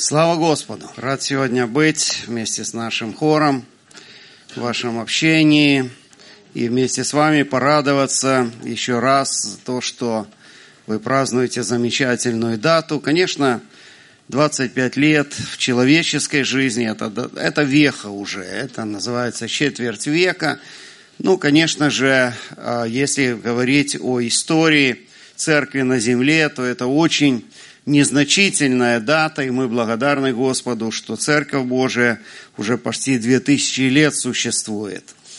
Слава Господу! Рад сегодня быть вместе с нашим хором в вашем общении и вместе с вами порадоваться еще раз за то, что вы празднуете замечательную дату. Конечно, 25 лет в человеческой жизни – это веха уже, это называется четверть века. Конечно же, если говорить о истории церкви на земле, то это очень незначительная дата, и мы благодарны Господу, что Церковь Божия уже почти 2000 лет существует.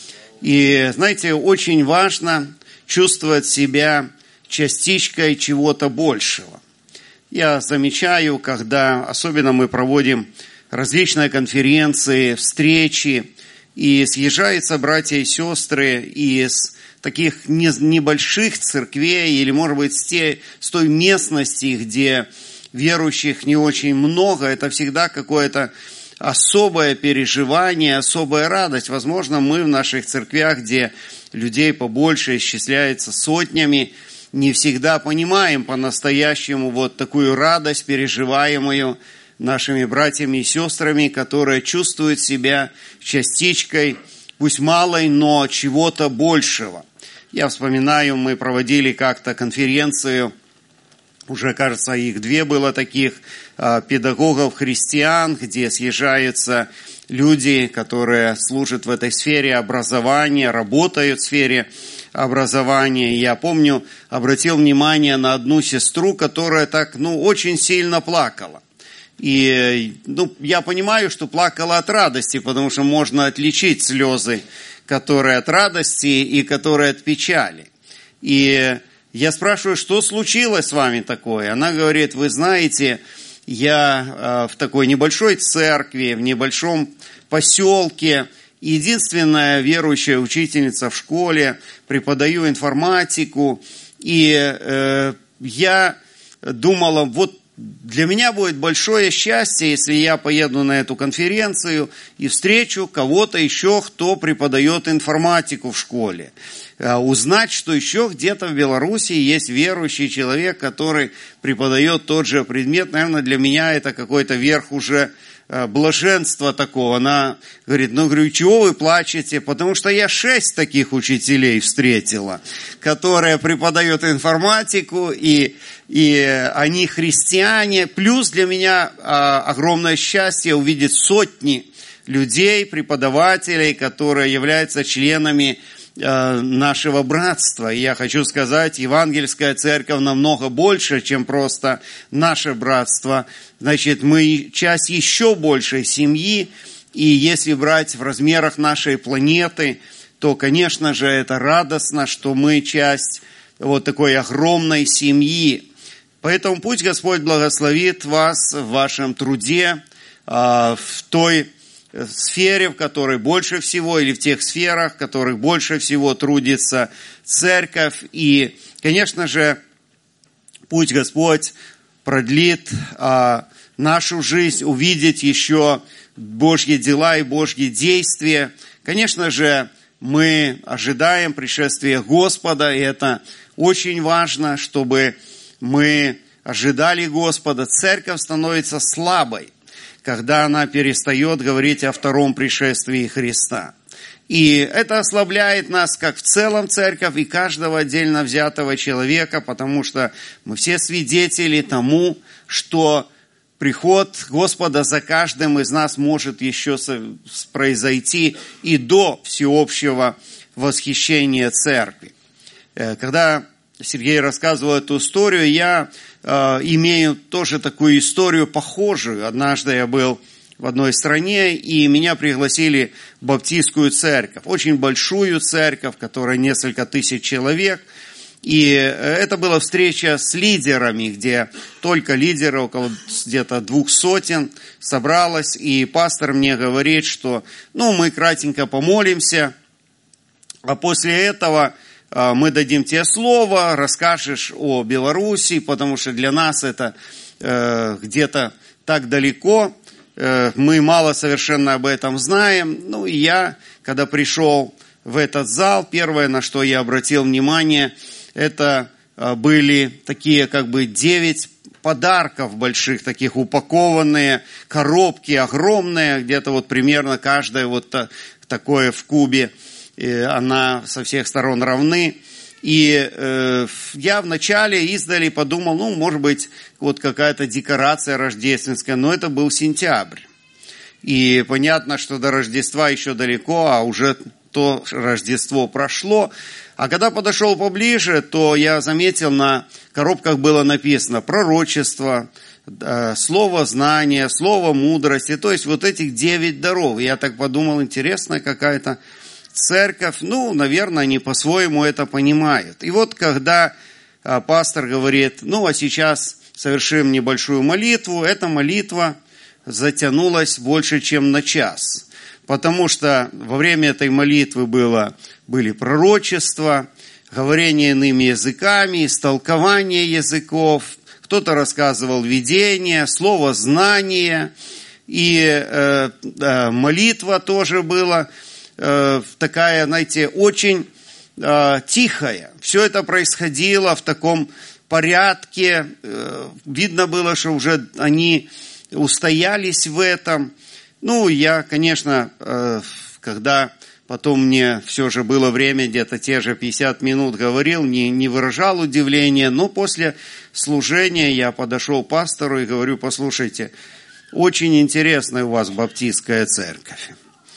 И, знаете, очень важно чувствовать себя частичкой чего-то большего. Я замечаю, когда особенно мы проводим различные конференции, встречи, и съезжаются братья и сестры из таких небольших церквей, или, может быть, с той местности, где верующих не очень много, это всегда какое-то особое переживание, особая радость. Возможно, мы в наших церквях, где людей побольше, исчисляется сотнями, не всегда понимаем по-настоящему вот такую радость, переживаемую нашими братьями и сестрами, которые чувствуют себя частичкой, пусть малой, но чего-то большего. Я вспоминаю, мы проводили как-то конференцию, уже, кажется, их 2 было таких, педагогов-христиан, где съезжаются люди, которые служат в этой сфере образования, работают в сфере образования. Я помню, обратил внимание на одну сестру, которая так, очень сильно плакала. И, я понимаю, что плакала от радости, потому что можно отличить слезы, которые от радости и которые от печали. И я спрашиваю, что случилось с вами такое? Она говорит, вы знаете, я в такой небольшой церкви, в небольшом поселке, единственная верующая учительница в школе, преподаю информатику, и я думала, вот для меня будет большое счастье, если я поеду на эту конференцию и встречу кого-то еще, кто преподает информатику в школе. Узнать, что еще где-то в Беларуси есть верующий человек, который преподает тот же предмет. Наверное, для меня это какой-то верх уже блаженства такого. Она говорит, говорю, чего вы плачете? Потому что я 6 таких учителей встретила, которые преподают информатику, и они христиане. Плюс для меня огромное счастье увидеть сотни людей, преподавателей, которые являются членами нашего братства. И я хочу сказать, евангельская церковь намного больше, чем просто наше братство. Значит, мы часть еще большей семьи, и если брать в размерах нашей планеты, то, конечно же, это радостно, что мы часть вот такой огромной семьи. Поэтому пусть Господь благословит вас в вашем труде, в той сфере, в которой больше всего, или в тех сферах, в которых больше всего трудится церковь. И, конечно же, пусть Господь продлит нашу жизнь, увидеть еще Божьи дела и Божьи действия. Конечно же, мы ожидаем пришествия Господа, и это очень важно, чтобы мы ожидали Господа. Церковь становится слабой, когда она перестает говорить о втором пришествии Христа. И это ослабляет нас, как в целом церковь, и каждого отдельно взятого человека, потому что мы все свидетели тому, что приход Господа за каждым из нас может еще произойти и до всеобщего восхищения церкви. Когда Сергей рассказывал эту историю, я имею тоже такую историю похожую. Однажды я был в одной стране, и меня пригласили в баптистскую церковь. Очень большую церковь, в которой несколько тысяч человек. И это была встреча с лидерами, где только лидеры, около где-то 200 собралось. И пастор мне говорит, что мы кратенько помолимся, а после этого мы дадим тебе слово, расскажешь о Беларуси, потому что для нас это где-то так далеко, мы мало совершенно об этом знаем. И я, когда пришел в этот зал, первое, на что я обратил внимание, это были такие 9 подарков больших, таких упакованные, коробки огромные, где-то примерно каждая такое в кубе, она со всех сторон равны. И я вначале издали подумал, может быть, какая-то декорация рождественская, но это был сентябрь. И понятно, что до Рождества еще далеко, а уже то Рождество прошло. А когда подошел поближе, то я заметил, на коробках было написано пророчество, слово знания, слово мудрости, то есть этих 9 даров. Я так подумал, интересная какая-то церковь, наверное, они по-своему это понимают. И когда пастор говорит, а сейчас совершим небольшую молитву, эта молитва затянулась больше, чем на час. Потому что во время этой молитвы были пророчества, говорение иными языками, истолкование языков, кто-то рассказывал видение, слово знание, и молитва тоже была такая, очень тихая. Все это происходило в таком порядке. Видно было, что уже они устоялись в этом. Я, конечно, когда потом мне все же было время, где-то те же 50 минут говорил, не выражал удивления, но после служения я подошел к пастору и говорю, послушайте, очень интересная у вас баптистская церковь.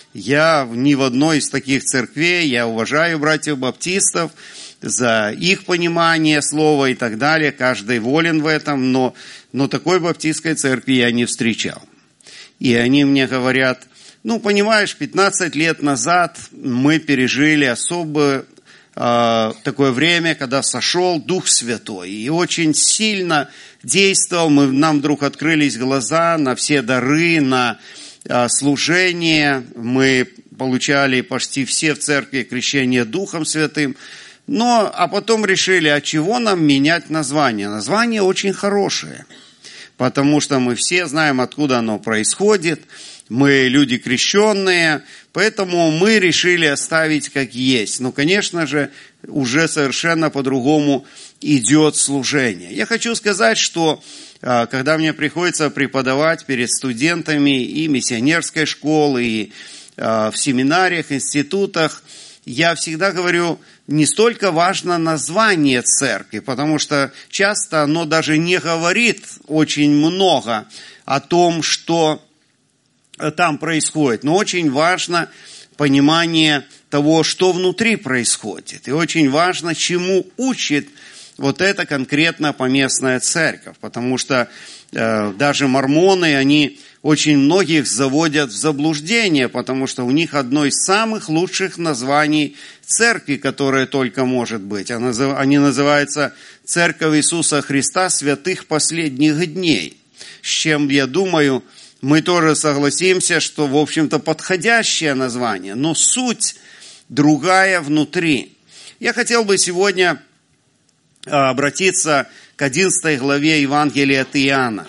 Я ни в одной из таких церквей, я уважаю братьев баптистов за их понимание слова и так далее, каждый волен в этом, но такой баптистской церкви я не встречал. И они мне говорят, понимаешь, 15 лет назад мы пережили особое такое время, когда сошел Дух Святой. И очень сильно действовал, нам вдруг открылись глаза на все дары, на служение. Мы получали почти все в церкви крещение Духом Святым. А потом решили, а чего нам менять название? Название очень хорошее. Потому что мы все знаем, откуда оно происходит. Мы люди крещенные, поэтому мы решили оставить как есть. Конечно же, уже совершенно по-другому идет служение. Я хочу сказать, что когда мне приходится преподавать перед студентами и миссионерской школы, и в семинариях, институтах, я всегда говорю, не столько важно название церкви, потому что часто оно даже не говорит очень много о том, что там происходит. Но очень важно понимание того, что внутри происходит. И очень важно, чему учит эта конкретно поместная церковь. Потому что даже мормоны, они очень многих заводят в заблуждение, потому что у них одно из самых лучших названий церкви, которое только может быть. Они называются «Церковь Иисуса Христа святых последних дней». С чем, я думаю, мы тоже согласимся, что, в общем-то, подходящее название, но суть другая внутри. Я хотел бы сегодня обратиться к 11 главе Евангелия от Иоанна.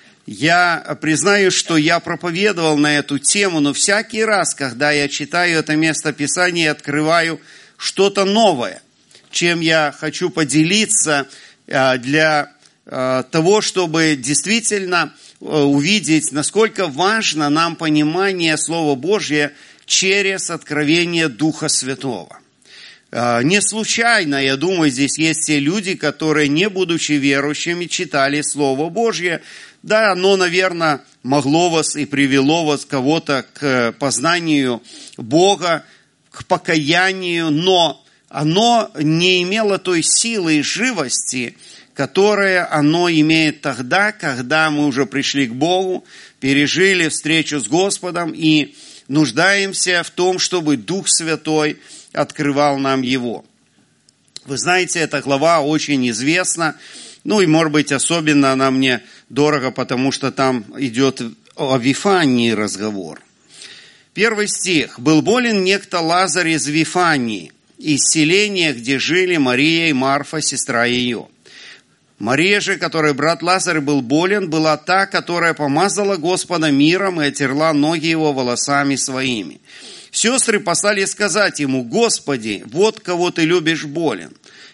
Я признаю, что я проповедовал на эту тему, но всякий раз, когда я читаю это место Писания и открываю что-то новое, чем я хочу поделиться для того, чтобы действительно увидеть, насколько важно нам понимание Слова Божьего через откровение Духа Святого. Не случайно, я думаю, здесь есть те люди, которые, не будучи верующими, читали Слово Божье. Да, оно, наверное, могло вас и привело вас кого-то к познанию Бога, к покаянию, но оно не имело той силы и живости, которое оно имеет тогда, когда мы уже пришли к Богу, пережили встречу с Господом и нуждаемся в том, чтобы Дух Святой открывал нам его. Вы знаете, эта глава очень известна, и, может быть, особенно она мне дорого, потому что там идет о Вифании разговор. 1 стих. «Был болен некто Лазарь из Вифании, из селения, где жили Мария и Марфа, сестра ее. Мария же, которой брат Лазарь был болен, была та, которая помазала Господа миром и отерла ноги его волосами своими. Сестры послали сказать ему: Господи, вот кого ты любишь болен.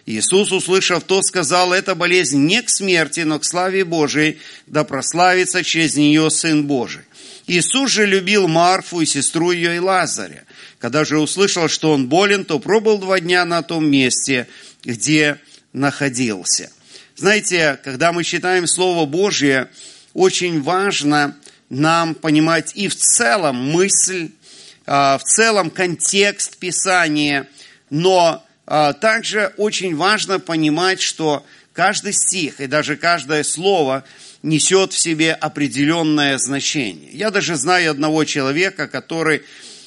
Иисус, услышав то, сказал: «Эта болезнь не к смерти, но к славе Божией, да прославится через нее Сын Божий». Иисус же любил Марфу и сестру ее и Лазаря. Когда же услышал, что он болен, то пробыл 2 дня на том месте, где находился. Знаете, когда мы читаем Слово Божье, очень важно нам понимать и в целом мысль, в целом контекст Писания, но также очень важно понимать, что каждый стих и даже каждое слово несет в себе определенное значение. Я даже знаю одного человека, который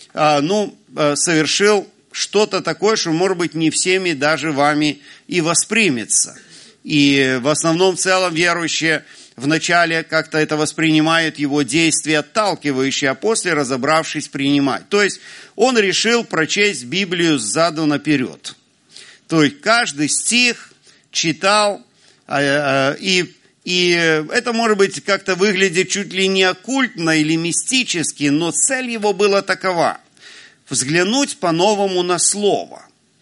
совершил что-то такое, что, может быть, не всеми даже вами и воспримется. И в основном, в целом, верующие вначале как-то это воспринимают, его действия отталкивающие, а после, разобравшись, принимать. То есть он решил прочесть Библию сзаду наперед. То есть каждый стих читал, и это, может быть, как-то выглядит чуть ли не оккультно или мистически, но цель его была такова: взглянуть по-новому на Слово,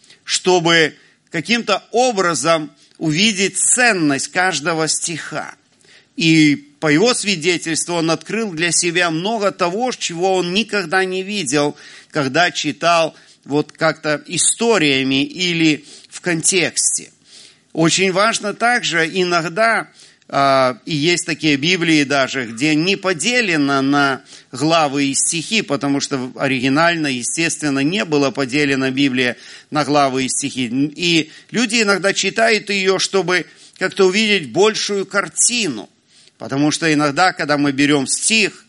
чтобы каким-то образом увидеть ценность каждого стиха. И по его свидетельству он открыл для себя много того, чего он никогда не видел, когда читал вот как-то историями или в контексте. Очень важно также иногда, и есть такие Библии даже, где не поделено на главы и стихи, потому что оригинально, естественно, не было поделена Библия на главы и стихи. И люди иногда читают ее, чтобы как-то увидеть большую картину. Потому что иногда, когда мы берем стих,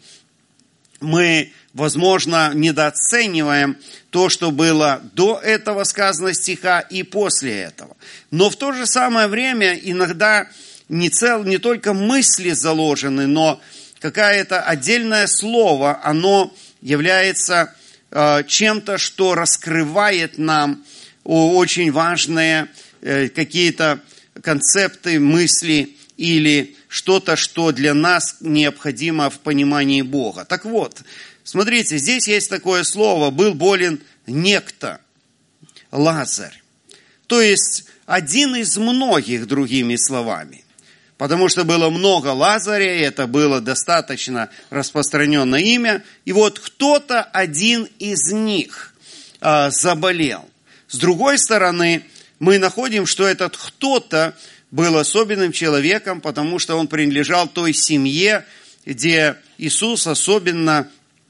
мы, возможно, недооцениваем то, что было до этого сказано стиха и после этого. Но в то же самое время иногда не только мысли заложены, но какое-то отдельное слово, оно является чем-то, что раскрывает нам очень важные какие-то концепты, мысли или что-то, что для нас необходимо в понимании Бога. Так вот, смотрите, здесь есть такое слово: был болен некто, Лазарь. То есть один из многих, другими словами. Потому что было много Лазаря, и это было достаточно распространенное имя. И вот кто-то один из них заболел. С другой стороны, мы находим, что этот кто-то был особенным человеком, потому что он принадлежал той семье, где Иисус особенно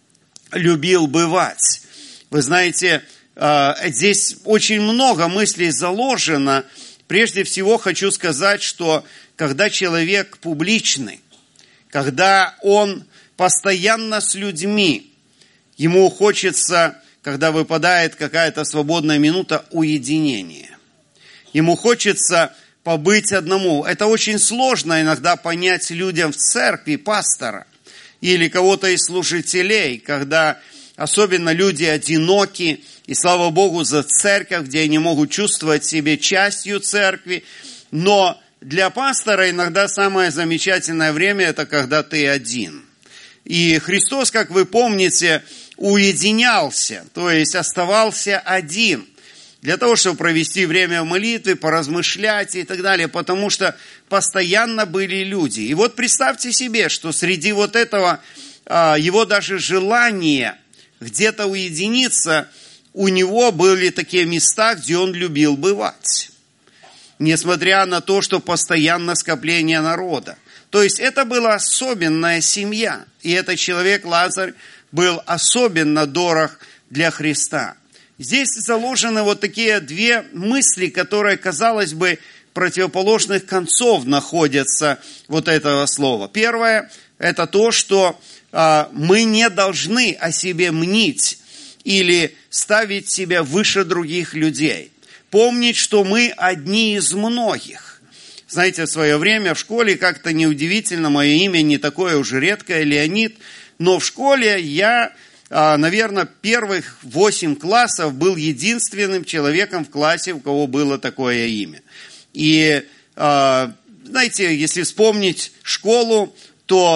любил бывать. Вы знаете, здесь очень много мыслей заложено. Прежде всего хочу сказать, что когда человек публичный, когда он постоянно с людьми, ему хочется, когда выпадает какая-то свободная минута, уединения. Ему хочется побыть одному. Это очень сложно иногда понять людям в церкви, пастора или кого-то из служителей, когда особенно люди одиноки, и слава Богу за церковь, где они могут чувствовать себя частью церкви. Но для пастора иногда самое замечательное время – это когда ты один. И Христос, как вы помните, уединялся, то есть оставался один, для того, чтобы провести время в молитве, поразмышлять и так далее, потому что постоянно были люди. И вот представьте себе, что среди вот этого, его даже желания где-то уединиться, у него были такие места, где он любил бывать. Несмотря на то, что постоянно скопление народа. То есть это была особенная семья. И этот человек, Лазарь, был особенно дорог для Христа. Здесь заложены вот такие две мысли, которые, казалось бы, противоположных концов находятся вот этого слова. Первое – это то, что мы не должны о себе мнить или ставить себя выше других людей. Помнить, что мы одни из многих. Знаете, в свое время в школе, как-то неудивительно, мое имя не такое уже редкое, Леонид, но в школе я, наверное, первых 8 классов был единственным человеком в классе, у кого было такое имя. И, знаете, если вспомнить школу, то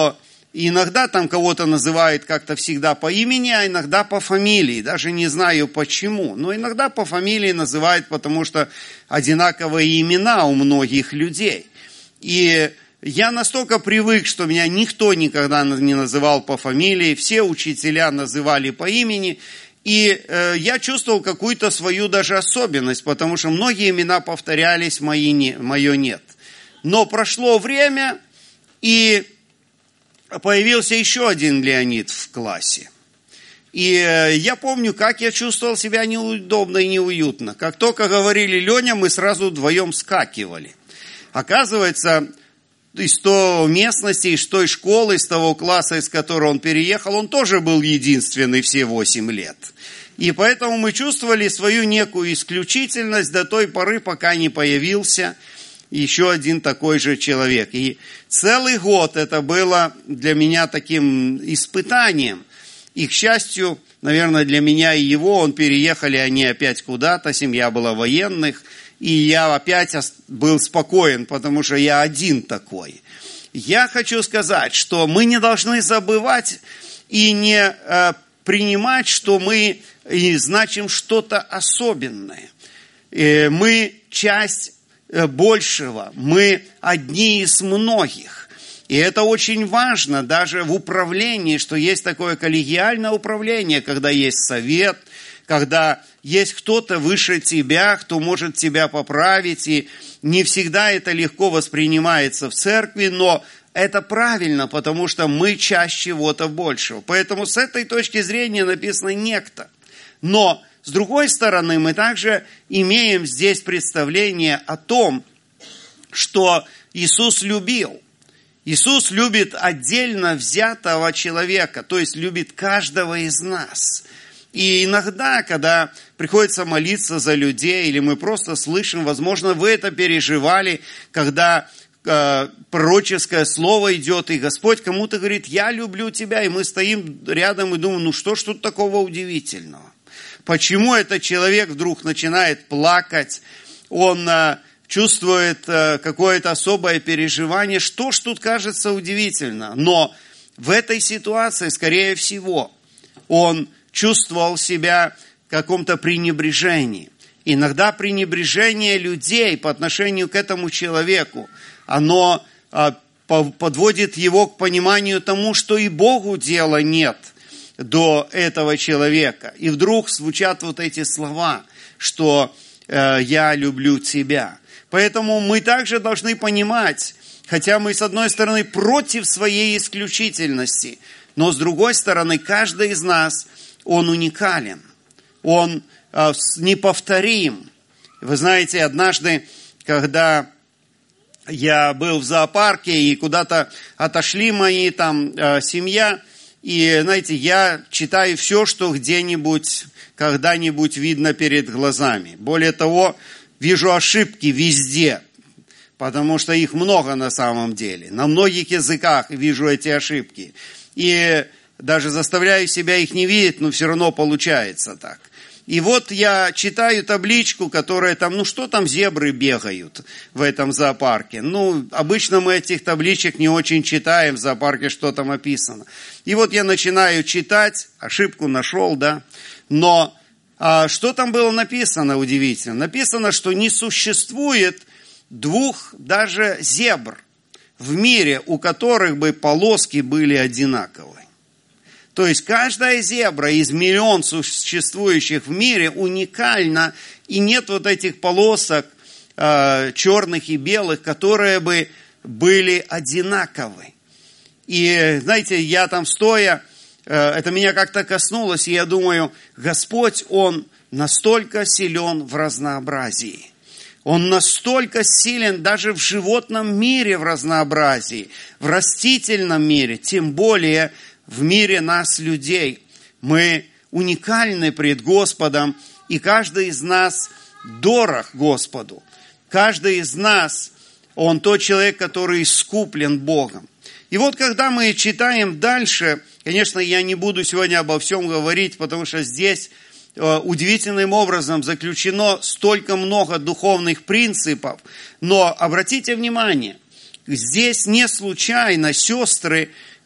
И иногда там кого-то называют как-то всегда по имени, а иногда по фамилии. Даже не знаю почему. Но иногда по фамилии называют, потому что одинаковые имена у многих людей. И я настолько привык, что меня никто никогда не называл по фамилии. Все учителя называли по имени. И я чувствовал какую-то свою даже особенность, потому что многие имена повторялись, мое нет. Но прошло время, и появился еще один Леонид в классе. И я помню, как я чувствовал себя неудобно и неуютно. Как только говорили Леня, мы сразу вдвоем вскакивали. Оказывается, из той местности, из той школы, из того класса, из которого он переехал, он тоже был единственный все 8 лет. И поэтому мы чувствовали свою некую исключительность до той поры, пока не появился еще один такой же человек. И целый год это было для меня таким испытанием. И, к счастью, наверное, для меня и его, переехали они опять куда-то, семья была военных, и я опять был спокоен, потому что я один такой. Я хочу сказать, что мы не должны забывать и не принимать, что мы значим что-то особенное. Мы часть большего, мы одни из многих. И это очень важно даже в управлении, что есть такое коллегиальное управление, когда есть совет, когда есть кто-то выше тебя, кто может тебя поправить, и не всегда это легко воспринимается в церкви, но это правильно, потому что мы часть чего-то большего. Поэтому с этой точки зрения написано «некто». Но с другой стороны, мы также имеем здесь представление о том, что Иисус любил. Иисус любит отдельно взятого человека, то есть любит каждого из нас. И иногда, когда приходится молиться за людей, или мы просто слышим, возможно, вы это переживали, когда пророческое слово идет, и Господь кому-то говорит: «Я люблю тебя», и мы стоим рядом и думаем: что ж тут такого удивительного? Почему этот человек вдруг начинает плакать, он чувствует какое-то особое переживание? Что ж тут кажется удивительно? Но в этой ситуации, скорее всего, он чувствовал себя в каком-то пренебрежении. Иногда пренебрежение людей по отношению к этому человеку, оно подводит его к пониманию тому, что и Богу дела нет до этого человека. И вдруг звучат вот эти слова, что «я люблю тебя». Поэтому мы также должны понимать, хотя мы с одной стороны против своей исключительности, но с другой стороны каждый из нас, он уникален, он неповторим. Вы знаете, однажды, когда я был в зоопарке и куда-то отошли мои там семья, и, знаете, я читаю все, что где-нибудь, когда-нибудь видно перед глазами. Более того, вижу ошибки везде, потому что их много на самом деле. На многих языках вижу эти ошибки. И даже заставляю себя их не видеть, но все равно получается так. И вот я читаю табличку, которая там, что там зебры бегают в этом зоопарке. Обычно мы этих табличек не очень читаем в зоопарке, что там описано. И вот я начинаю читать, ошибку нашел, да. Но что там было написано, удивительно? Написано, что не существует 2 даже зебр в мире, у которых бы полоски были одинаковые. То есть каждая зебра из миллион существующих в мире уникальна, и нет вот этих полосок черных и белых, которые бы были одинаковы. И знаете, я там стоя, это меня как-то коснулось, и я думаю, Господь, Он настолько силен в разнообразии. Он настолько силен даже в животном мире в разнообразии, в растительном мире, тем более в мире нас, людей. Мы уникальны пред Господом, и каждый из нас дорог Господу. Каждый из нас, он тот человек, который искуплен Богом. И вот когда мы читаем дальше, конечно, я не буду сегодня обо всем говорить, потому что здесь удивительным образом заключено столько много духовных принципов. Но обратите внимание, здесь не случайно сестры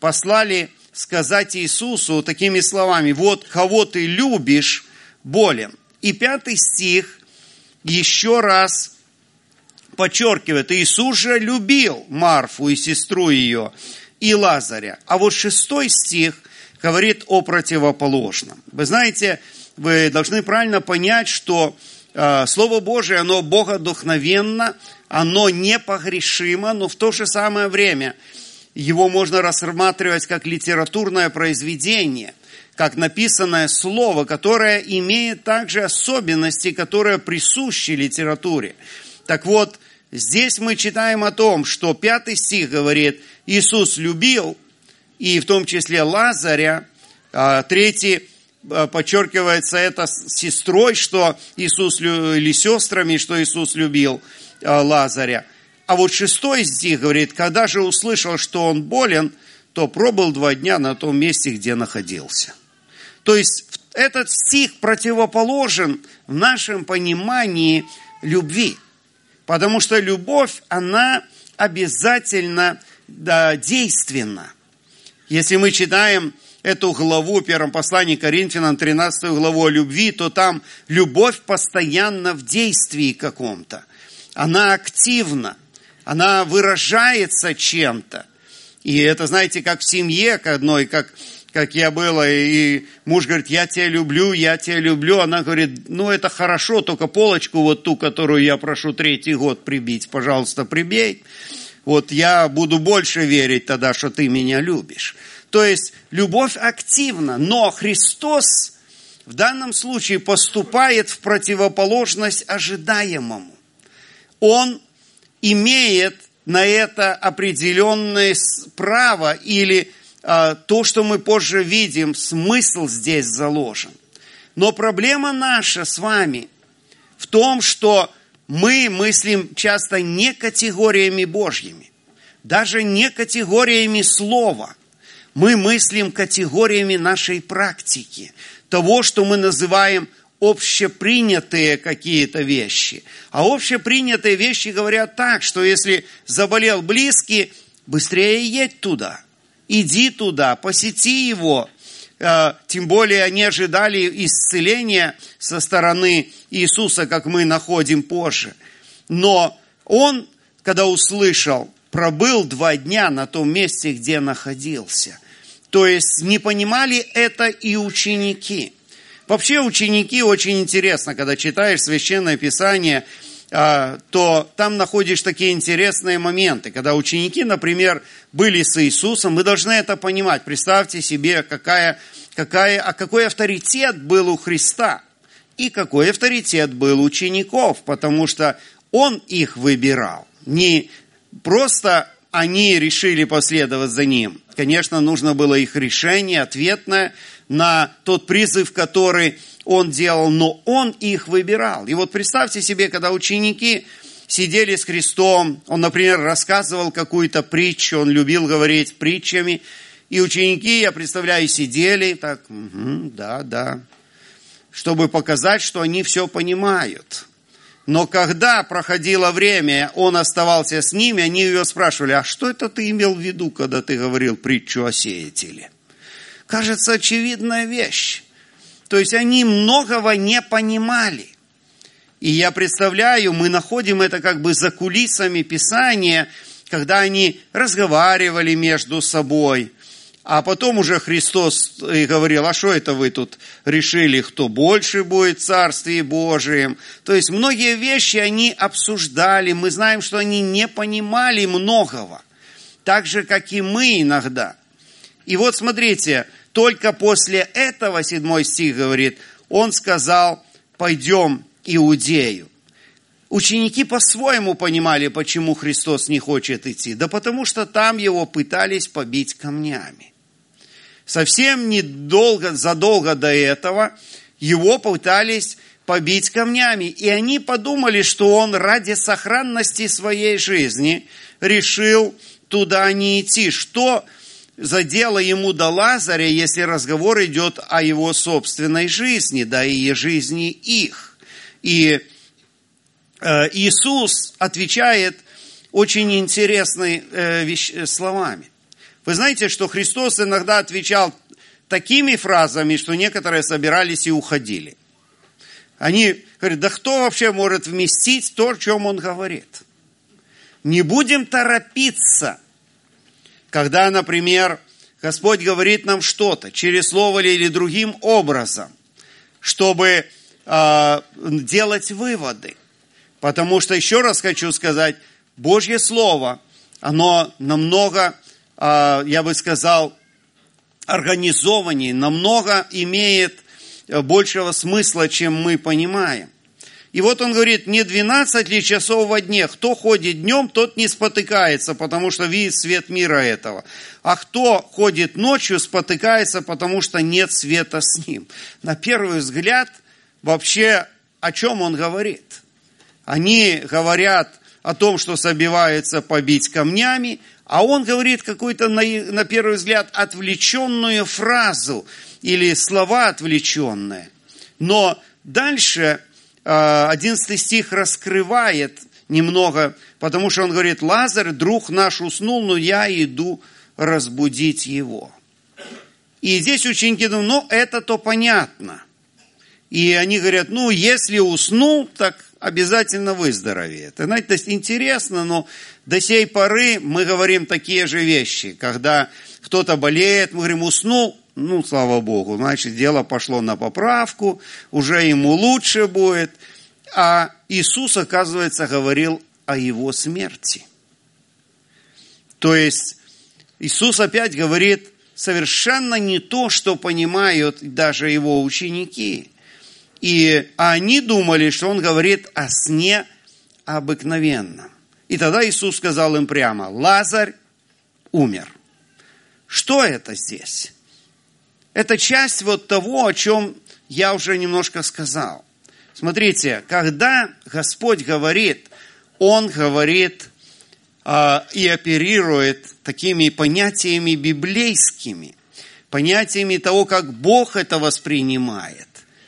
послали сказать Иисусу такими словами: вот кого ты любишь, болен. И 5 стих еще раз подчеркивает: Иисус же любил Марфу и сестру ее, и Лазаря. А вот 6 стих говорит о противоположном. Вы знаете, вы должны правильно понять, что Слово Божие, оно богодухновенно, оно непогрешимо, но в то же самое время его можно рассматривать как литературное произведение, как написанное слово, которое имеет также особенности, которые присущи литературе. Так вот, здесь мы читаем о том, что 5 стих говорит: Иисус любил, и в том числе Лазаря. 3 подчеркивается это сестрой, что Иисус, или сестрами, что Иисус любил Лазаря. А вот 6 стих говорит: когда же услышал, что он болен, то пробыл 2 дня на том месте, где находился. То есть этот стих противоположен в нашем понимании любви. Потому что любовь, она обязательно действенна. Если мы читаем эту главу, в первом послании к Коринфянам, 13 главу о любви, то там любовь постоянно в действии каком-то. Она активна, она выражается чем-то. И это, знаете, как в семье одной, как я была, и муж говорит: я тебя люблю, я тебя люблю. Она говорит: ну, это хорошо, только полочку вот ту, которую я прошу 3-й год прибить, пожалуйста, прибей. Вот я буду больше верить тогда, что ты меня любишь. То есть любовь активна, но Христос в данном случае поступает в противоположность ожидаемому. Он имеет на это определенное право или то, что мы позже видим, смысл здесь заложен. Но проблема наша с вами в том, что мы мыслим часто не категориями Божьими, даже не категориями слова. Мы мыслим категориями нашей практики, того, что мы называем общепринятые какие-то вещи. А общепринятые вещи говорят так, что если заболел близкий, быстрее едь туда, иди туда, посети его. Тем более они ожидали исцеления со стороны Иисуса, как мы находим позже. Но он, когда услышал, пробыл 2 дня на том месте, где находился. То есть не понимали это и ученики. Вообще ученики очень интересно, когда читаешь Священное Писание, то там находишь такие интересные моменты. Когда ученики, например, были с Иисусом, мы должны это понимать. Представьте себе, какой авторитет был у Христа и какой авторитет был у учеников, потому что Он их выбирал. Не просто они решили последовать за Ним. Конечно, нужно было их решение, ответное на тот призыв, который Он делал, но Он их выбирал. И вот представьте себе, когда ученики сидели с Христом, Он, например, рассказывал какую-то притчу, Он любил говорить притчами, и ученики, я представляю, сидели так: да, чтобы показать, что они все понимают. Но когда проходило время, Он оставался с ними, они ее спрашивали: а что это ты имел в виду, когда ты говорил притчу о сеятеле? Кажется, очевидная вещь. То есть они многого не понимали. И я представляю, мы находим это как бы за кулисами Писания, когда они разговаривали между собой. А потом уже Христос и говорил: а что это вы тут решили, кто больше будет в Царстве Божием? То есть многие вещи они обсуждали. Мы знаем, что они не понимали многого. Так же, как и мы иногда. И вот смотрите, только после этого, 7 стих говорит, Он сказал: пойдем в Иудею. Ученики по-своему понимали, почему Христос не хочет идти. Да потому что там Его пытались побить камнями. Совсем задолго до этого Его пытались побить камнями. И они подумали, что Он ради сохранности своей жизни решил туда не идти. Что за дело ему до Лазаря, если разговор идет о его собственной жизни, да и жизни их? И Иисус отвечает очень интересными словами. Вы знаете, что Христос иногда отвечал такими фразами, что некоторые собирались и уходили. Они говорят, да кто вообще может вместить то, о чем он говорит? Не будем торопиться, когда, например, Господь говорит нам что-то, через слово или другим образом, чтобы делать выводы. Потому что, еще раз хочу сказать, Божье Слово, оно намного, я бы сказал, организованнее, намного имеет большего смысла, чем мы понимаем. И вот он говорит, не 12 ли часов во дне, кто ходит днем, тот не спотыкается, потому что видит свет мира этого. А кто ходит ночью, спотыкается, потому что нет света с ним. На первый взгляд, вообще, о чем он говорит? Они говорят о том, что собираются побить камнями, а он говорит какую-то, на первый взгляд, отвлеченную фразу или слова отвлеченные. Но дальше 11 стих раскрывает немного, потому что он говорит, Лазарь, друг наш, уснул, но я иду разбудить его. И здесь ученики думают, ну, это-то понятно. И они говорят, ну, если уснул, так обязательно выздоровеет. И, знаете, то есть интересно, но до сей поры мы говорим такие же вещи. Когда кто-то болеет, мы говорим, уснул, ну, слава Богу, значит, дело пошло на поправку, уже ему лучше будет. А Иисус, оказывается, говорил о его смерти. То есть Иисус опять говорит совершенно не то, что понимают даже его ученики. И они думали, что он говорит о сне обыкновенном. И тогда Иисус сказал им прямо, Лазарь умер. Что это здесь? Это часть вот того, о чем я уже немножко сказал. Смотрите, когда Господь говорит, Он говорит и оперирует такими понятиями библейскими, понятиями того, как Бог это воспринимает.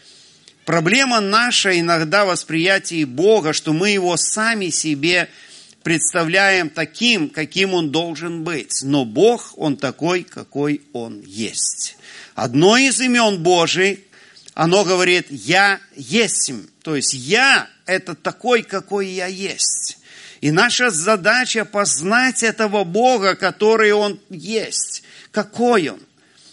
Проблема наша иногда в восприятии Бога, что мы Его сами себе представляем таким, каким Он должен быть. Но Бог, Он такой, какой Он есть. Одно из имен Божьих, оно говорит «Я есмь». То есть «Я» – это такой, какой я есть. И наша задача познать этого Бога, который Он есть. Какой Он.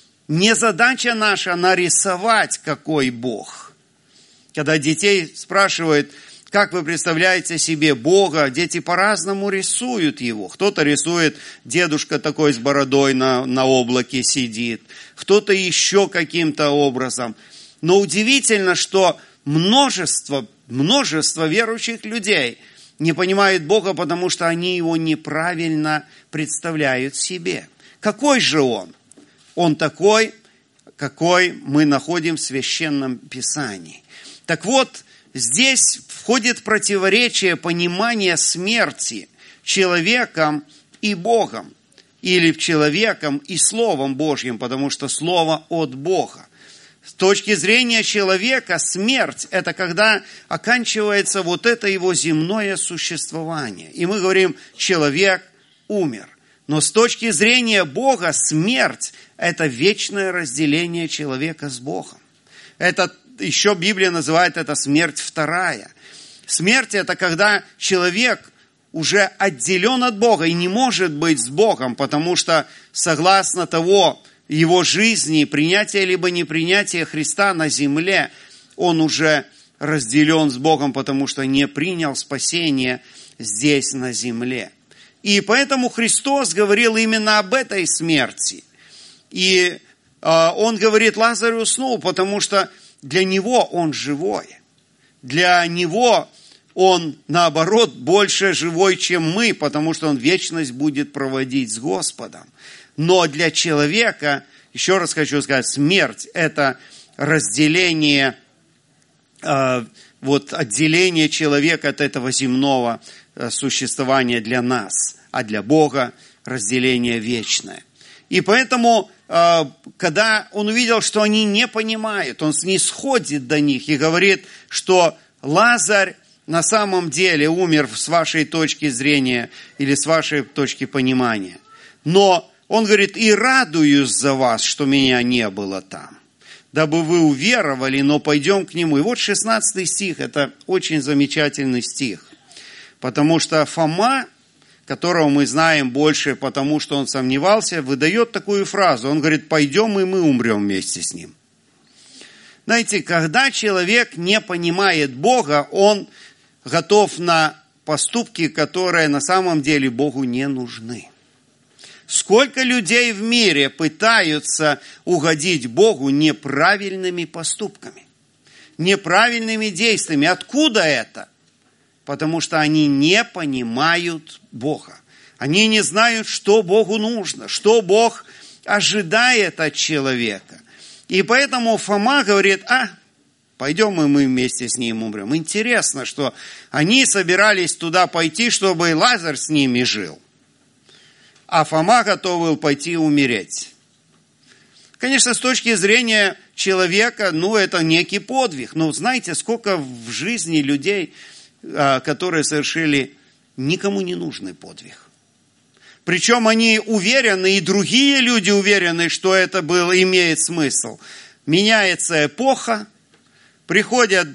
Не задача наша нарисовать, какой Бог. Когда детей спрашивают, как вы представляете себе Бога, дети по-разному рисуют Его. Кто-то рисует, дедушка такой с бородой на облаке сидит, кто-то еще каким-то образом. Но удивительно, что множество верующих людей не понимают Бога, потому что они Его неправильно представляют себе. Какой же Он? Он такой, какой мы находим в Священном Писании. Так вот, здесь входит противоречие понимания смерти человеком и Богом, или человеком и Словом Божьим, потому что Слово от Бога. С точки зрения человека смерть – это когда оканчивается вот это его земное существование. И мы говорим, человек умер. Но с точки зрения Бога смерть – это вечное разделение человека с Богом. Это еще Библия называет это смерть вторая. Смерть – это когда человек уже отделен от Бога и не может быть с Богом, потому что согласно того его жизни, принятия либо непринятия Христа на земле, он уже разделен с Богом, потому что не принял спасение здесь на земле. И поэтому Христос говорил именно об этой смерти. И Он говорит, Лазарь уснул, потому что для него он живой. Для него он, наоборот, больше живой, чем мы, потому что он вечность будет проводить с Господом. Но для человека, еще раз хочу сказать, смерть – это разделение, отделение человека от этого земного существования для нас, а для Бога разделение вечное. И поэтому, когда он увидел, что они не понимают, он снисходит до них и говорит, что Лазарь на самом деле умер с вашей точки зрения или с вашей точки понимания. Но Он говорит, и радуюсь за вас, что меня не было там, дабы вы уверовали, но пойдем к нему. И вот 16 стих, это очень замечательный стих, потому что Фома, которого мы знаем больше, потому что он сомневался, выдает такую фразу. Он говорит, пойдем, и мы умрем вместе с ним. Знаете, когда человек не понимает Бога, он готов на поступки, которые на самом деле Богу не нужны. Сколько людей в мире пытаются угодить Богу неправильными поступками, неправильными действиями. Откуда это? Потому что они не понимают Бога. Они не знают, что Богу нужно, что Бог ожидает от человека. И поэтому Фома говорит, пойдем и мы вместе с ним умрем. Интересно, что они собирались туда пойти, чтобы Лазарь с ними жил. А Фома готов был пойти умереть. Конечно, с точки зрения человека, это некий подвиг. Но знаете, сколько в жизни людей, которые совершили никому не нужный подвиг. Причем они уверены, и другие люди уверены, что это имеет смысл. Меняется эпоха, приходят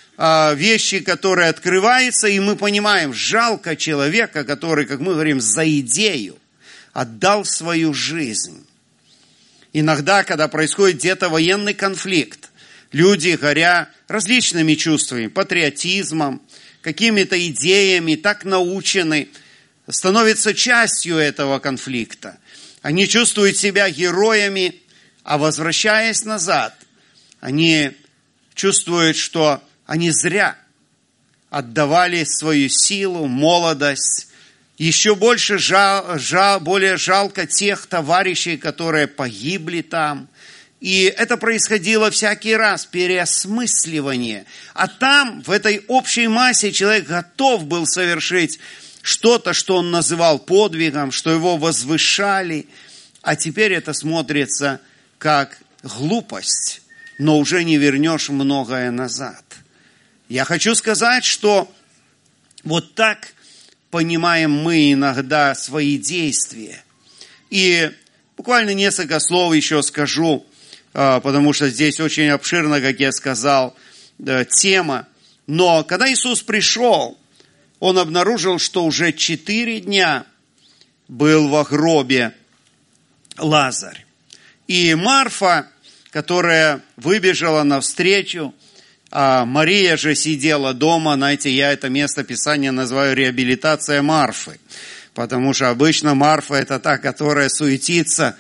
вещи, которые открываются, и мы понимаем, жалко человека, который, как мы говорим, за идею отдал свою жизнь. Иногда, когда происходит где-то военный конфликт, люди, горя различными чувствами, патриотизмом, какими-то идеями, так научены, становятся частью этого конфликта. Они чувствуют себя героями, а возвращаясь назад, они чувствуют, что они зря отдавали свою силу, молодость. Еще больше более жалко тех товарищей, которые погибли там. И это происходило всякий раз, переосмысливание. А там, в этой общей массе, человек готов был совершить что-то, что он называл подвигом, что его возвышали. А теперь это смотрится как глупость, но уже не вернешь многое назад. Я хочу сказать, что вот так понимаем мы иногда свои действия. И буквально несколько слов еще скажу, потому что здесь очень обширно, как я сказал, тема. Но когда Иисус пришел, Он обнаружил, что уже 4 дня был во гробе Лазарь. И Марфа, которая выбежала навстречу, а Мария же сидела дома. Знаете, я это место Писания называю реабилитация Марфы, потому что обычно Марфа это та, которая суетится,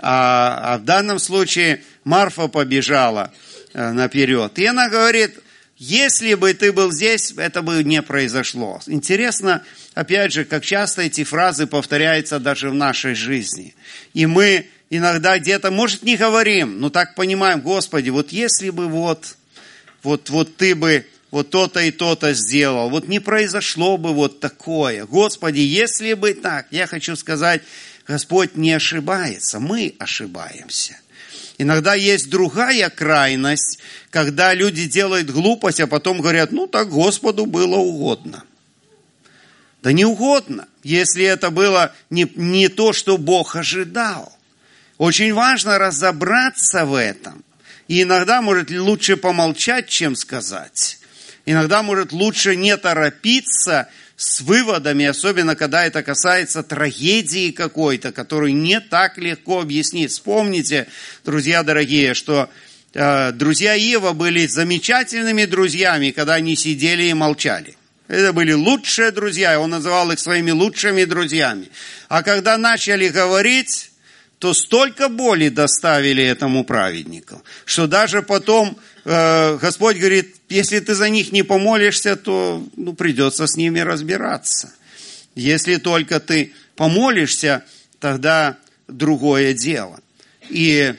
а в данном случае Марфа побежала наперед. И она говорит, если бы ты был здесь, это бы не произошло. Интересно, опять же, как часто эти фразы повторяются даже в нашей жизни. И мы иногда где-то, может, не говорим, но так понимаем, Господи, вот если бы вот ты бы вот то-то и то-то сделал, вот не произошло бы вот такое. Господи, если бы так, я хочу сказать, Господь не ошибается, мы ошибаемся. Иногда есть другая крайность, когда люди делают глупость, а потом говорят, так Господу было угодно. Да не угодно, если это было не то, что Бог ожидал. Очень важно разобраться в этом. И иногда, может, лучше помолчать, чем сказать. Иногда, может, лучше не торопиться с выводами, особенно когда это касается трагедии какой-то, которую не так легко объяснить. Вспомните, друзья дорогие, что друзья Иова были замечательными друзьями, когда они сидели и молчали. Это были лучшие друзья, и он называл их своими лучшими друзьями. А когда начали говорить, то столько боли доставили этому праведнику, что даже потом Господь говорит, если ты за них не помолишься, то придется с ними разбираться. Если только ты помолишься, тогда другое дело. И,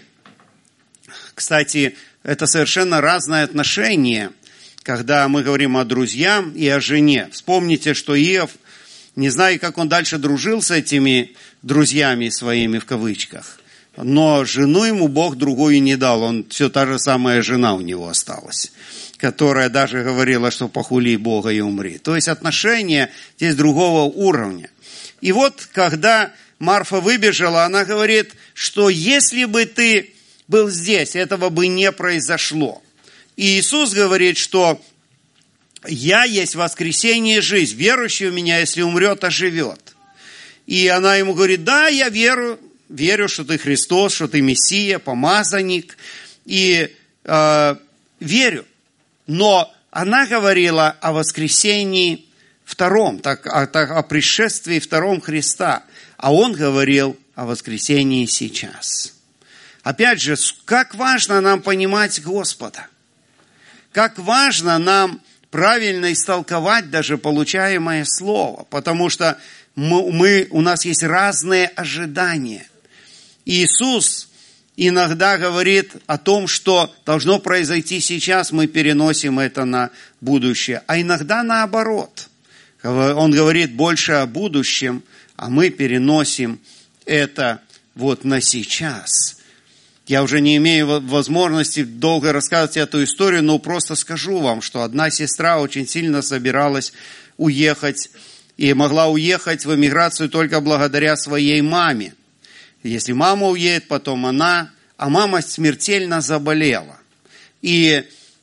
кстати, это совершенно разное отношение, когда мы говорим о друзьях и о жене. Вспомните, что Иов, не знаю, как он дальше дружил с этими друзьями своими в кавычках, но жену ему Бог другую не дал, он все та же самая жена у него осталась, которая даже говорила, что похули Бога и умри. То есть отношения здесь другого уровня. И вот когда Марфа выбежала, она говорит, что если бы ты был здесь, этого бы не произошло. И Иисус говорит, что «Я есть воскресение и жизнь, верующий в Меня, если умрет, оживет». И она ему говорит, да, я верю, что ты Христос, что ты Мессия, помазанник, и верю. Но она говорила о воскресении втором, о пришествии втором Христа, а он говорил о воскресении сейчас. Опять же, как важно нам понимать Господа, как важно нам правильно истолковать даже получаемое слово, потому что у нас есть разные ожидания. Иисус иногда говорит о том, что должно произойти сейчас, мы переносим это на будущее, а иногда наоборот. Он говорит больше о будущем, а мы переносим это вот на сейчас. Я уже не имею возможности долго рассказывать эту историю, но просто скажу вам, что одна сестра очень сильно собиралась уехать и могла уехать в эмиграцию только благодаря своей маме. Если мама уедет, потом она, а мама смертельно заболела. И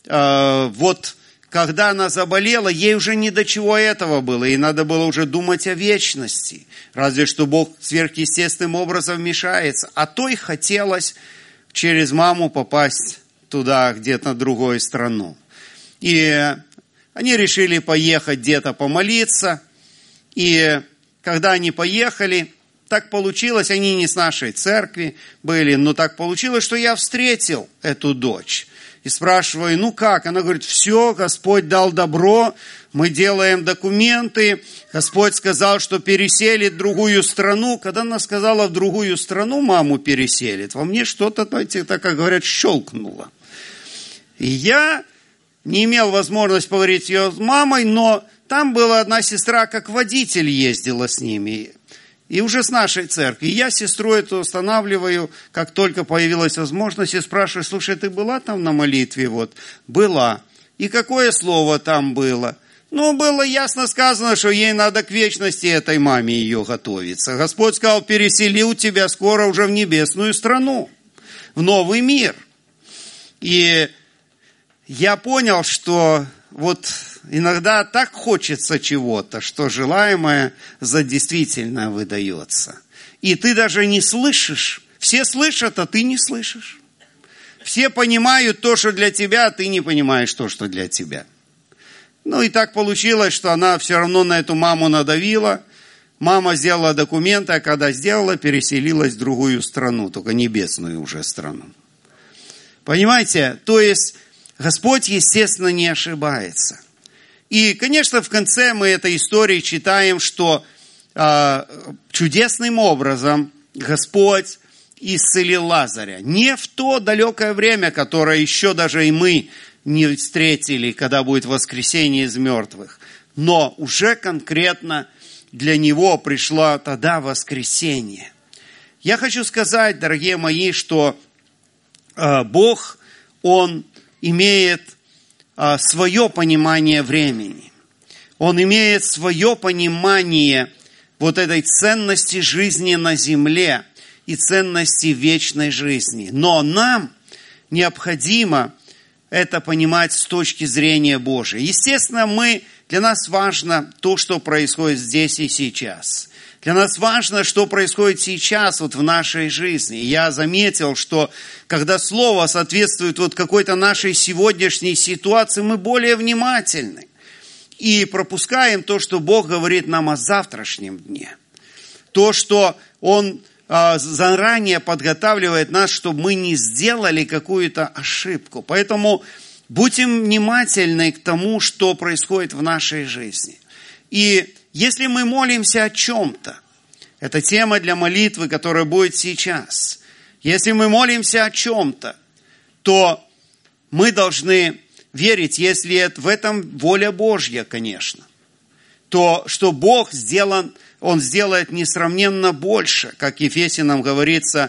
вот когда она заболела, ей уже ни до чего этого было, и надо было уже думать о вечности. Разве что Бог сверхъестественным образом вмешается. А то и хотелось через маму попасть туда, где-то в другую страну. И они решили поехать где-то помолиться. И когда они поехали, так получилось, они не с нашей церкви были, но так получилось, что я встретил эту дочь. И спрашиваю, ну как? Она говорит, все, Господь дал добро, мы делаем документы. Господь сказал, что переселит в другую страну. Когда она сказала в другую страну маму переселит, во мне что-то, знаете, так как говорят, щелкнуло. И я не имел возможности поговорить с ее мамой, но там была одна сестра, как водитель ездила с ними. И уже с нашей церкви. И я сестру эту останавливаю, как только появилась возможность, и спрашиваю, слушай, ты была там на молитве? Вот, была. И какое слово там было? Ну, было ясно сказано, что ей надо к вечности этой маме ее готовиться. Господь сказал, переселил тебя скоро уже в небесную страну, в новый мир. И я понял, что вот иногда так хочется чего-то, что желаемое за действительное выдается. И ты даже не слышишь. Все слышат, а ты не слышишь. Все понимают то, что для тебя, а ты не понимаешь то, что для тебя. Ну и так получилось, что она все равно на эту маму надавила. Мама сделала документы, а когда сделала, переселилась в другую страну, только небесную уже страну. Понимаете? То есть Господь, естественно, не ошибается. И, конечно, в конце мы этой истории читаем, что чудесным образом Господь исцелил Лазаря. Не в то далекое время, которое еще даже и мы не встретили, когда будет воскресение из мертвых. Но уже конкретно для него пришло тогда воскресение. Я хочу сказать, дорогие мои, что Бог, Он имеет свое понимание времени. Он имеет свое понимание вот этой ценности жизни на земле и ценности вечной жизни. Но нам необходимо это понимать с точки зрения Божией. Естественно, для нас важно то, что происходит здесь и сейчас. Для нас важно, что происходит сейчас вот в нашей жизни. Я заметил, что когда слово соответствует вот какой-то нашей сегодняшней ситуации, мы более внимательны. И пропускаем то, что Бог говорит нам о завтрашнем дне. То, что Он заранее подготавливает нас, чтобы мы не сделали какую-то ошибку. Поэтому будем внимательны к тому, что происходит в нашей жизни. И если мы молимся о чем-то, это тема для молитвы, которая будет сейчас. Если мы молимся о чем-то, то мы должны верить, если в этом воля Божья, конечно, то что Бог Он сделает несравненно больше, как Ефесянам говорится,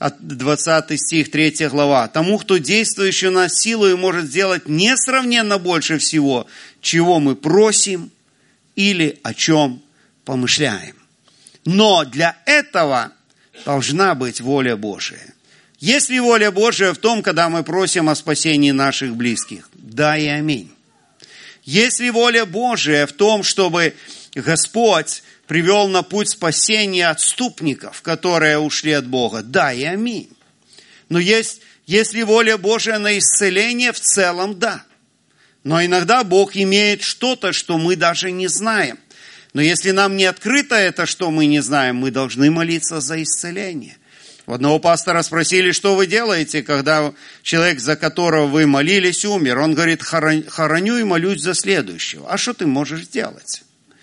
20 стих, 3 глава. Тому, кто действующий на силу, может сделать несравненно больше всего, чего мы просим или о чем помышляем. Но для этого должна быть воля Божия. Есть ли воля Божия в том, когда мы просим о спасении наших близких? Да и аминь. Есть ли воля Божия в том, чтобы Господь привел на путь спасения отступников, которые ушли от Бога? Да и аминь. Но есть ли воля Божия на исцеление? В целом, да. Но иногда Бог имеет что-то, что мы даже не знаем. Но если нам не открыто это, что мы не знаем, мы должны молиться за исцеление. У одного пастора спросили, что вы делаете, когда человек, за которого вы молились, умер. Он говорит, хороню и молюсь за следующего. А что ты можешь сделать?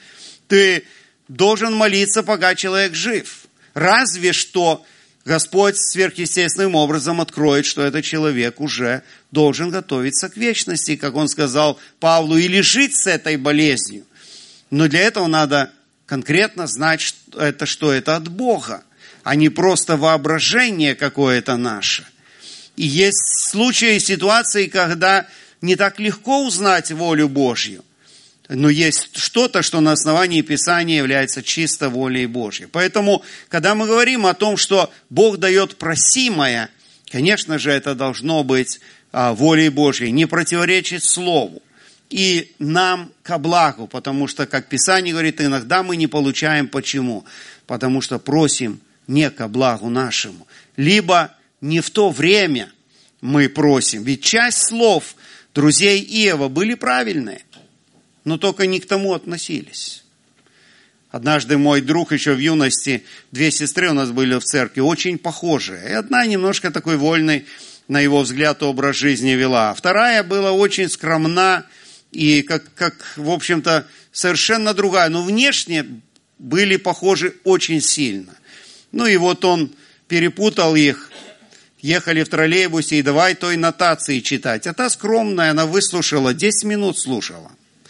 Ты должен молиться, пока человек жив. Разве что Господь сверхъестественным образом откроет, что этот человек уже должен готовиться к вечности, как он сказал Павлу, или жить с этой болезнью. Но для этого надо конкретно знать, что это от Бога, а не просто воображение какое-то наше. И есть случаи и ситуации, когда не так легко узнать волю Божью, но есть что-то, что на основании Писания является чисто волей Божьей. Поэтому, когда мы говорим о том, что Бог дает просимое, конечно же, это должно быть волей Божьей, не противоречить Слову. И нам ко благу, потому что, как Писание говорит, иногда мы не получаем. Почему? Потому что просим не ко благу нашему. Либо не в то время мы просим. Ведь часть слов друзей Иова были правильные, но только не к тому относились. Однажды мой друг еще в юности, две сестры у нас были в церкви, очень похожие. И одна немножко такой вольный, на его взгляд, образ жизни вела. А вторая была очень скромна и, как в общем-то, совершенно другая. Но внешне были похожи очень сильно. Ну и вот он перепутал их. Ехали в троллейбусе и давай той нотации читать. А та скромная, она выслушала, 10 минут слушала.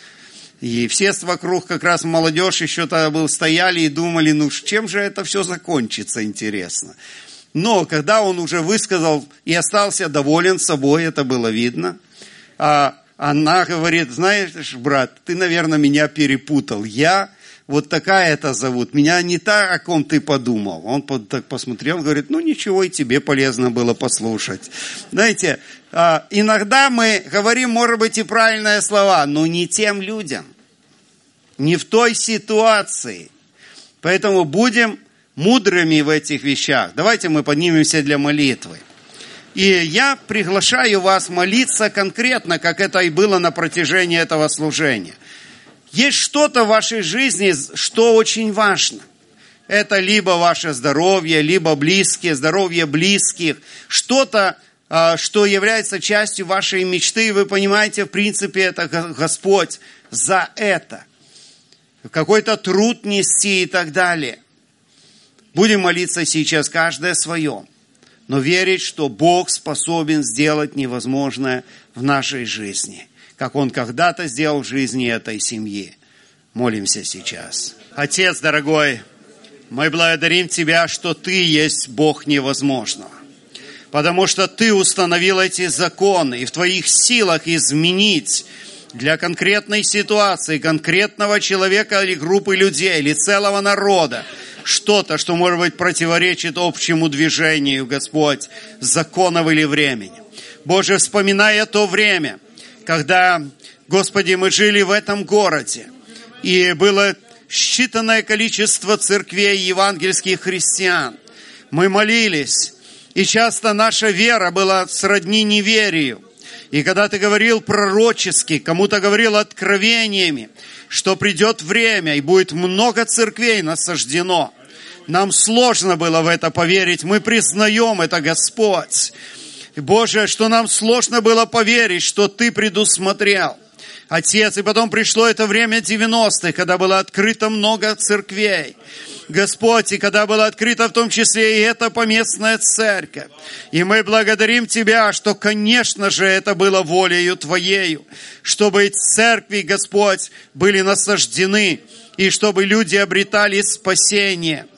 И все вокруг, как раз молодежь еще тогда стояли и думали, ну чем же это все закончится, интересно. Но когда он уже высказал и остался доволен собой, это было видно, она говорит, знаешь, брат, ты, наверное, меня перепутал. Я вот такая-то зовут, меня не та, о ком ты подумал. Он так посмотрел, говорит, ну ничего, и тебе полезно было послушать. Знаете, иногда мы говорим, может быть, и правильные слова, но не тем людям, не в той ситуации. Поэтому будем мудрыми в этих вещах. Давайте мы поднимемся для молитвы. И я приглашаю вас молиться конкретно, как это и было на протяжении этого служения. Есть что-то в вашей жизни, что очень важно. Это либо ваше здоровье, либо близкие, здоровье близких. Что-то, что является частью вашей мечты. И вы понимаете, в принципе, это Господь за это. Какой-то труд нести и так далее. Будем молиться сейчас каждое свое. Но верить, что Бог способен сделать невозможное в нашей жизни. Как Он когда-то сделал в жизни этой семьи. Молимся сейчас. Отец дорогой, мы благодарим Тебя, что Ты есть Бог невозможного. Потому что Ты установил эти законы, и в Твоих силах изменить для конкретной ситуации, конкретного человека или группы людей, или целого народа, что-то, что, может быть, противоречит общему движению, Господь, законов или времени. Боже, вспоминая то время, когда, Господи, мы жили в этом городе, и было считанное количество церквей евангельских христиан. Мы молились, и часто наша вера была сродни неверию. И когда Ты говорил пророчески, кому-то говорил откровениями, что придет время, и будет много церквей насаждено, нам сложно было в это поверить. Мы признаем это, Господь. Боже, что нам сложно было поверить, что Ты предусмотрел. Отец, и потом пришло это время 90-х, когда было открыто много церквей. Господь, и когда было открыто в том числе и эта поместная церковь. И мы благодарим Тебя, что, конечно же, это было волею Твоею, чтобы церкви, Господь, были насаждены, и чтобы люди обретали спасение.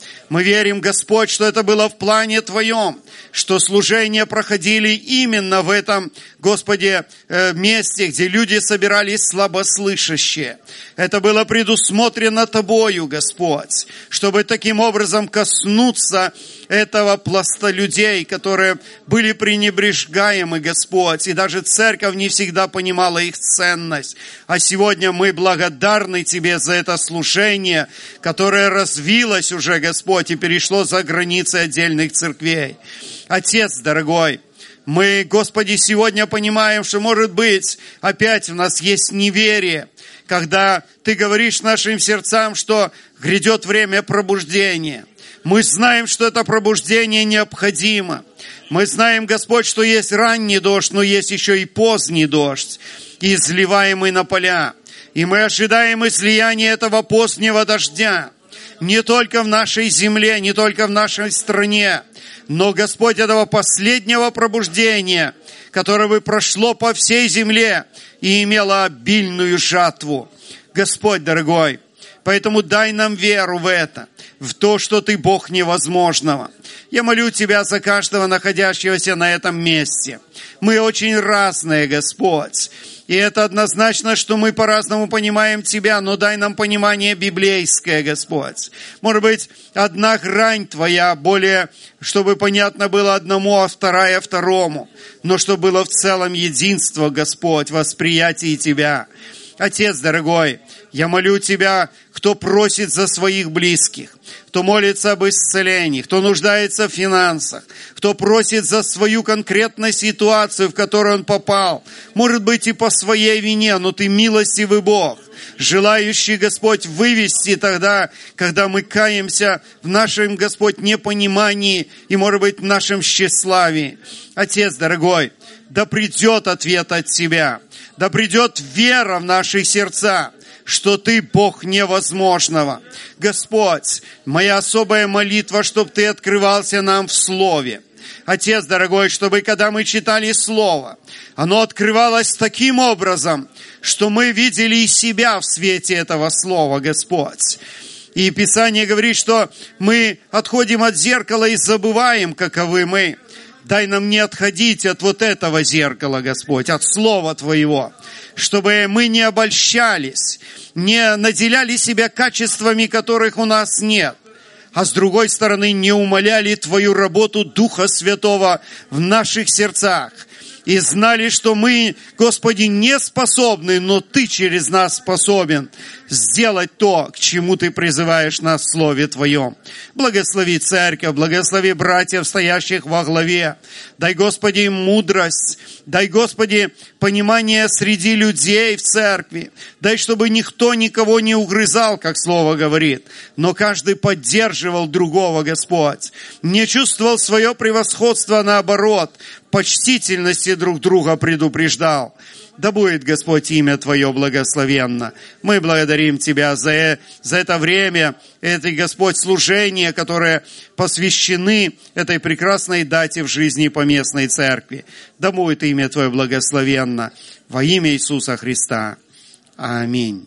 Мы верим, Господь, что это было в плане Твоем, что служения проходили именно в этом, Господи, месте, где люди собирались слабослышащие. Это было предусмотрено Тобою, Господь, чтобы таким образом коснуться этого пласта людей, которые были пренебрежгаемы, Господь, и даже церковь не всегда понимала их ценность. А сегодня мы благодарны Тебе за это служение, которое развилось уже, Господь, и перешло за границы отдельных церквей. Отец дорогой, мы, Господи, сегодня понимаем, что, может быть, опять у нас есть неверие, когда Ты говоришь нашим сердцам, что грядет время пробуждения. Мы знаем, что это пробуждение необходимо. Мы знаем, Господь, что есть ранний дождь, но есть еще и поздний дождь, изливаемый на поля. И мы ожидаем излияния этого позднего дождя не только в нашей земле, не только в нашей стране, но, Господь, этого последнего пробуждения, которое бы прошло по всей земле и имело обильную жатву. Господь дорогой, поэтому дай нам веру в это, в то, что Ты Бог невозможного. Я молю Тебя за каждого находящегося на этом месте. Мы очень разные, Господь. И это однозначно, что мы по-разному понимаем Тебя, но дай нам понимание библейское, Господь. Может быть, одна грань Твоя более, чтобы понятно было одному, а вторая второму. Но чтобы было в целом единство, Господь, восприятие Тебя. Отец дорогой, я молю Тебя, кто просит за своих близких, кто молится об исцелении, кто нуждается в финансах, кто просит за свою конкретную ситуацию, в которую он попал. Может быть, и по своей вине, но Ты милостивый Бог, желающий, Господь, вывести тогда, когда мы каемся в нашем, Господь, непонимании и, может быть, в нашем тщеславии. Отец дорогой, да придет ответ от Тебя, да придет вера в наши сердца, что Ты Бог невозможного. Господь, моя особая молитва, чтобы Ты открывался нам в Слове. Отец дорогой, чтобы когда мы читали Слово, оно открывалось таким образом, что мы видели и себя в свете этого Слова, Господь. И Писание говорит, что мы отходим от зеркала и забываем, каковы мы. Дай нам не отходить от вот этого зеркала, Господь, от Слова Твоего, чтобы мы не обольщались, не наделяли себя качествами, которых у нас нет, а с другой стороны не умаляли Твою работу Духа Святого в наших сердцах. И знали, что мы, Господи, не способны, но Ты через нас способен сделать то, к чему Ты призываешь нас в Слове Твоем. Благослови церковь, благослови братьев, стоящих во главе. Дай, Господи, им мудрость. Дай, Господи, понимание среди людей в церкви. Дай, чтобы никто никого не угрызал, как Слово говорит, но каждый поддерживал другого, Господь. Не чувствовал свое превосходство, наоборот, почтительности друг друга предупреждал. Да будет, Господь, имя Твое благословенно. Мы благодарим Тебя за это время, это, Господь, служение, которое посвящены этой прекрасной дате в жизни поместной церкви. Да будет имя Твое благословенно. Во имя Иисуса Христа. Аминь.